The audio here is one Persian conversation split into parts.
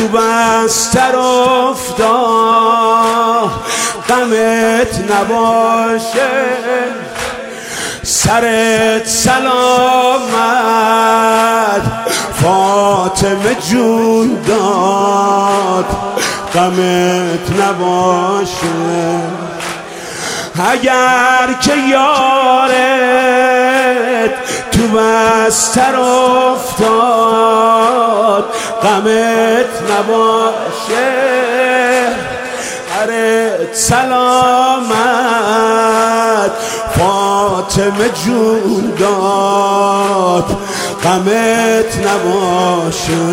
تو بستر افتاد غمت نباشه سرت سلامت فاطمه جون داد غمت نباشه اگر که یارت تو بستر افتاد غمت نباشه سرت سلامت فاطمه جون داد غمت نباشه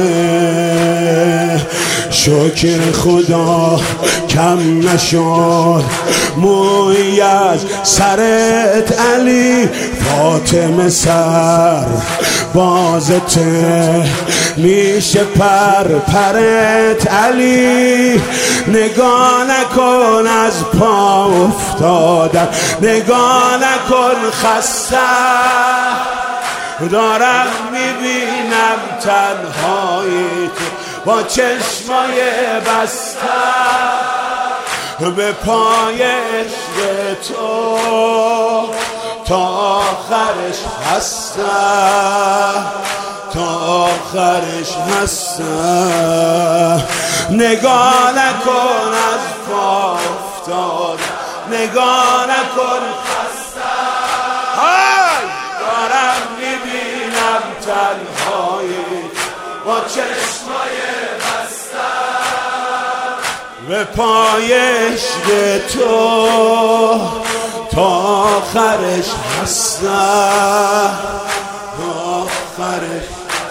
شکر خدا کم نشد موی از سرت علی فاطمه سر بازته میشه پرت علی نگاه نکن از پا افتادم نگاه نکن خسته دارم میبینم تنهایی تو با چشمای بسته به پای عشق تو تا آخرش هستم تا آخرش هستم نگاه نکن از پا افتاد نگاه نکن خستم دارم میبینم تنهایی با چشمای بسته به پای عشق تو تا آخرش هستم تا آخرش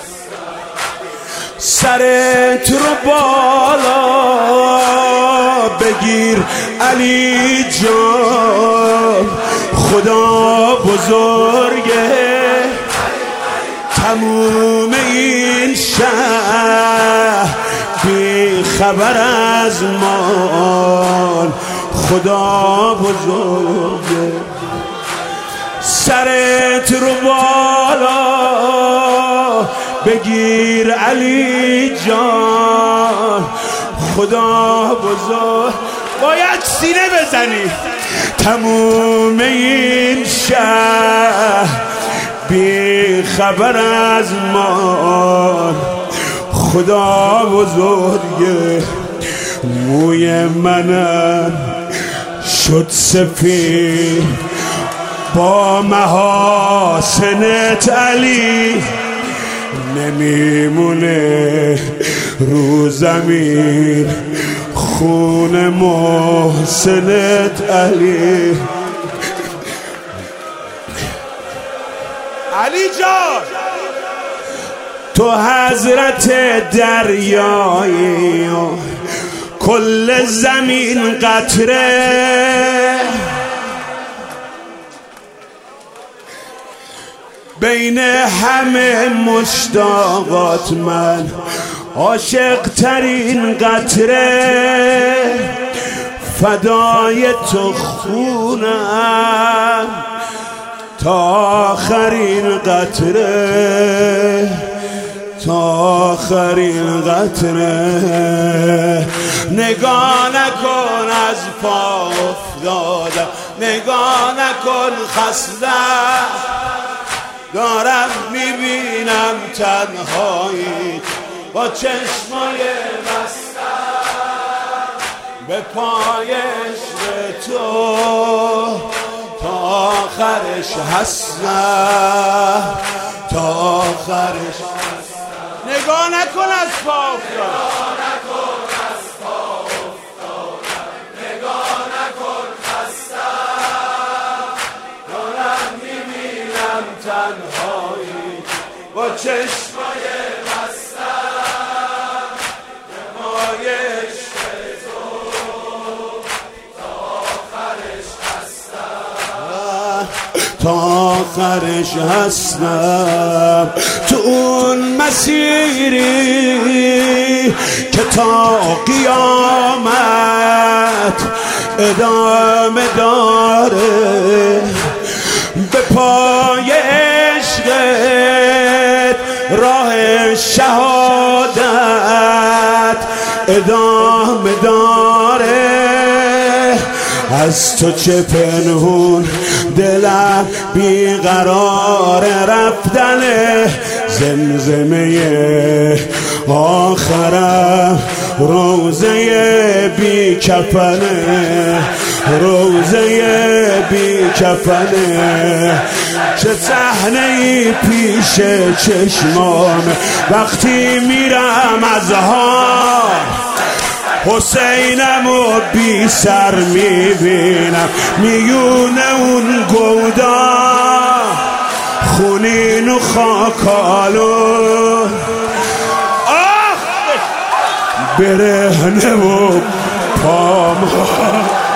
سرت رو بالا بگیر علی جان خدا بزرگه تموم این شهر بی خبر از ما خدا بزرگه سرت رو بالا بگیر علی جان خدا بزرگ باید سینه بزنی تموم این شهر بی خبر از ما خدا بزرگه موی منم شد سفید با محاسنت علی نمیمونه رو زمین خون محسنت علی علی جان تو حضرت دریایی کل زمین قطره بین همه مشتاقات من عاشق ترین قطره فدای تو خونم تا آخرین قطره تا آخرین قطره نگاه نکن از پا افتادم نگاه نکن خسته دارم میبینم تنهایی با چشمای بسته به پای عشق تو تا آخرش هستم تا آخرش نگاه نکن از پا افتادم نگاه نکن خستم دارم میبینم تنهایی با چشمای بستم به پای عشق تو تا آخرش هستم تا آخرش هستم تو اون مسیری که تا قیامت ادامه داره به پای عشقت راه شهادت ادامه داره. از تو چه پنهون دلم بیقرار رفتن زمزمه آخرم روزه بی کفنه، روزه بی کفنه. چه صحنه‌ای پیش چشمام وقتی میرم از ها، حسینمو بی سر میبینم میونه اون گودا، خونین و خاکالو برهنه و پام